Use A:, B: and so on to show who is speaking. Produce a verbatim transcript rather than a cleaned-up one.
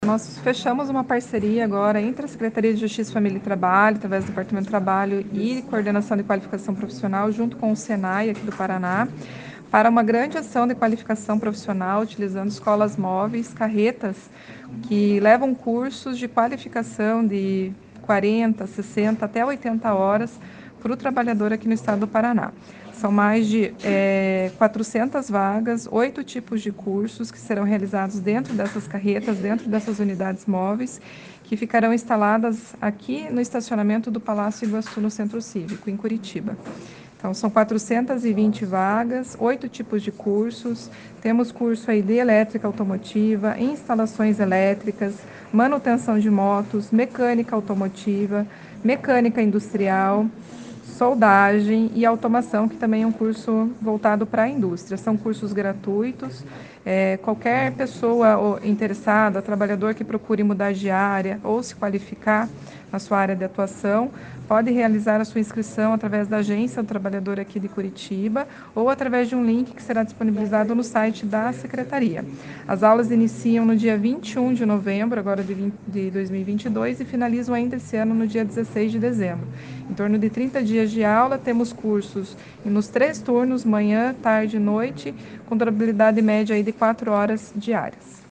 A: Nós fechamos uma parceria agora entre a Secretaria de Justiça, Família e Trabalho, através do Departamento de Trabalho e Coordenação de Qualificação Profissional, junto com o Senai aqui do Paraná, para uma grande ação de qualificação profissional, utilizando escolas móveis, carretas, que levam cursos de qualificação de quarenta, sessenta até oitenta horas para o trabalhador aqui no estado do Paraná. São mais de é, quatrocentas vagas, oito tipos de cursos que serão realizados dentro dessas carretas, dentro dessas unidades móveis, que ficarão instaladas aqui no estacionamento do Palácio Iguaçu, no Centro Cívico, em Curitiba. Então, são quatrocentas e vinte vagas, oito tipos de cursos. Temos curso aí de elétrica automotiva, instalações elétricas, manutenção de motos, mecânica automotiva, mecânica industrial, soldagem e automação, que também é um curso voltado para a indústria. São cursos gratuitos. É, qualquer pessoa interessada, trabalhador que procure mudar de área ou se qualificar na sua área de atuação, pode realizar a sua inscrição através da Agência do Trabalhador aqui de Curitiba ou através de um link que será disponibilizado no site da Secretaria. As aulas iniciam no dia vinte e um de novembro, agora de dois mil e vinte e dois, e finalizam ainda esse ano no dia dezesseis de dezembro. Em torno de trinta dias de aula, temos cursos nos três turnos, manhã, tarde e noite, com durabilidade média aí de quatro horas diárias.